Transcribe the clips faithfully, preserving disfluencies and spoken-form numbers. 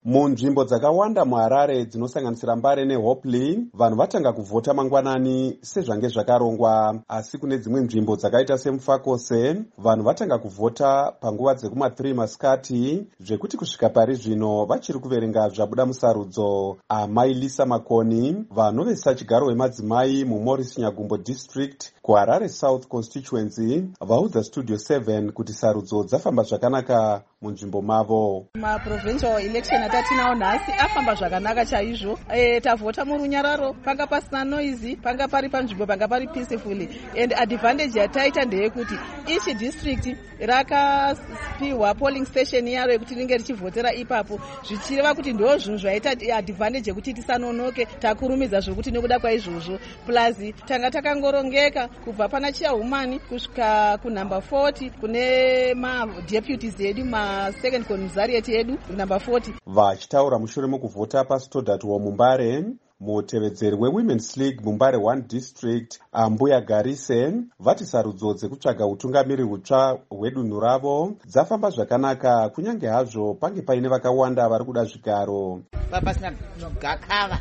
Munzvimbo dzakawanda muHarare dzinosanganisira Mbare neHopley, vanhu vatanga kuvhota mangwanani sezvange zvakarongwa, asi kune dzimwe nzvimbo dzakaita seMufakose vanhu vatanga kuvhota panguva dzekuma three masikati, zvekuti kusvika pari zvino vachiri kuverenga zvabuda musarudzo. Amai Lisa Makoni, vanovesa chigaro wemadzimai muMorris Nyagumbo District kuHarare South Constituency, vaudza Studio seven kuti sarudzo dzafamba zvakanaka munzvimbo mavo. Maprovincial election atatinawo nhasi afamba zvakanaka chaizvo. E, tavhota murunyararo, panga pasina noise, panga pari panzvimbo, panga pari peacefully. And advantage yataita ndeyekuti each district rakapiwa polling station yaro yekuti ringe richivhotera ipapo, zvichireva kuti ndo zvinhu zvaita advantage yekuti tisanonoke takurumidza zvokuti nekuda kwaizvozvo. Plus tanga takangorongeka kubva pana chairwoman kusvika kunumber forty kune madeputies edu ma second commissariat yedu number forty. Vachitaura mushure mokuvhota paStodart muMbare, mutevedzeri weWomen's League muMbare one District, Ambuya Garise, vati sarudzo dzekutsvaga utungamiri hutsva hwedunhu ravo dzafamba zvakanaka, kunyange hazvo pange paine vakawanda vari kuda zvigaro. Papasina gakava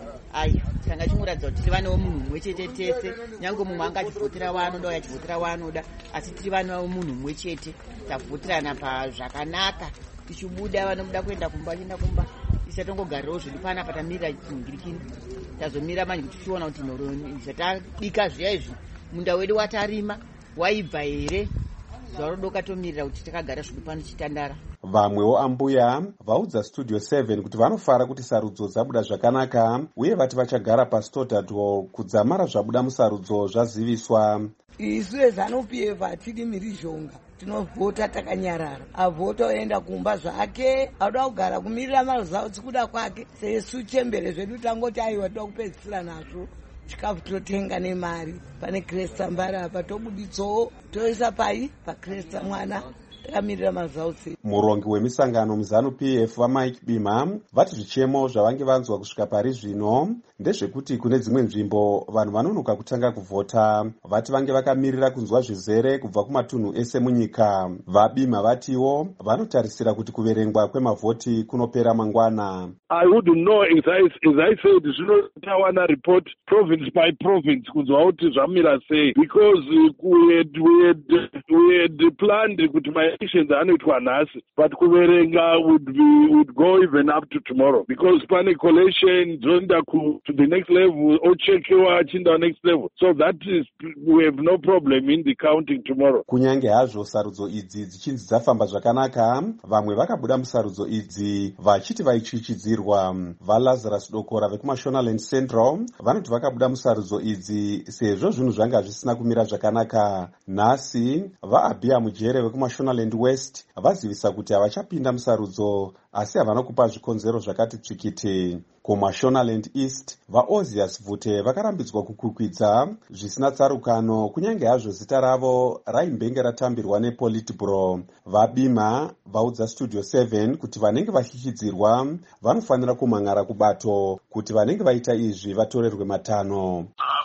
ayi tanga chimuratidza kuti tiri vana vomunhu mumwe chete tese, nyange mumwe angachivhotera waanoda achivhotera waanoda, asi tiri vana vomunhu mumwe chete, tavhoterana pazvakanaka, tichibuda vanobuda kuenda kumba chienda kumba, tisatongogarirawo zviri panapa tamirira chingirikini, tazomira manje kuti tichiona kuti zvatadika zviya izvi munda wedu watarima waibva here, zuva rodoka tomirira kuti takagara zviri pano chitandara. Vamwewo ambuya vaudza Studio seven kuti vanofara kuti sarudzo dzabuda zvakanaka, uye vati vachagara paStodart kudzamara zvabuda musarudzo zvaziviswa. Isu eZANU-P F hatidi mhirizhonga, tinovhota takanyarara. Avhota oenda kumba zvake, auda kugara kumirira maresults kuda kwake. Sesu chembere zvedu tangoti aiwa toda kupedzisira nazvo chikafu totenga nemari. Pane Kresta Mbare apa tobuditsawo toisa pai paKresta mwana takamirira maresults. Murongi wemisangano muZANU-P F vaMike Bima vati zvichemo zvavange vanzwa kusvika pari zvino ndezvekuti kune dzimwe nzvimbo vanhu vanonoka kutanga kuvhota, vati vange vakamirira kunzwa zvizere kubva kumatunhu ese munyika. VaBima vatiwo vanotarisira kuti kuverengwa kwemavhoti kunopera mangwana. I wouldn't know as I, as I said zvinotawana report province by province kunzwa kuti zvamira sei, because we had, we had, we had planned kuti my elections anoitwa nhasi, but kuverenga would be would go even up to tomorrow, because pane collation dzonda ku to the next level or chekiwa achinda next level, so that is we have no problem in the counting tomorrow. Kunyange hazvo sarudzo idzi dzichinzi dzafamba zvakanaka, vamwe vakabuda musarudzo idzi vachiti vaichichidzirwa. VaLazarus Dokora vekumaShonaland Central vanoti vakabuda musarudzo idzi sezvo zvinhu zvanga zvisina kumira zvakanaka. Nhasi vaAbhiya Mujere vekumaShonaland West vazivisa kuti havachapinda musarudzo, asi havana kupa zvikonzero zvakati tsvikiti. KumaShonaland East, vaOzias Vhute vakarambidzwa kukukwidza zvisina tsarukano, kunyange hazvo zita ravo raimbenge ratambirwa nePolitburo. VaBima vaudza Studio seven kuti vanenge vachichidzirwa vanofanira kumhangara kubato kuti vanenge vaita izvi vatorerwe matanho.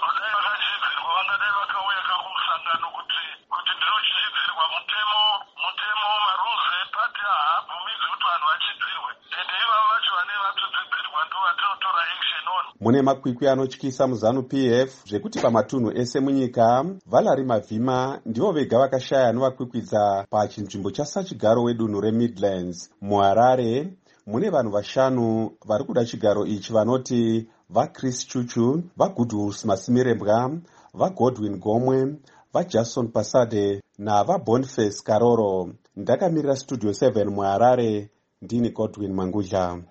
Mune makwikwi anotyisa muZANU-P F zvekuti pamatunhu ese munyika Valerie Mavhima ndivo vega vakashaya novakwikwidza pachinzvimbo chasachigaro wedunhu reMidlands. MuHarare mune vanhu vashanu vari kuda chigaro ichi vanoti vaChris Chuchu, vaGoodwill Masimirembwa, vaGodwin Gomwe, vaJason Pasade navaBoniface Karoro. Ndakamirira Studio seven muHarare, ndini Godwin Mangudla.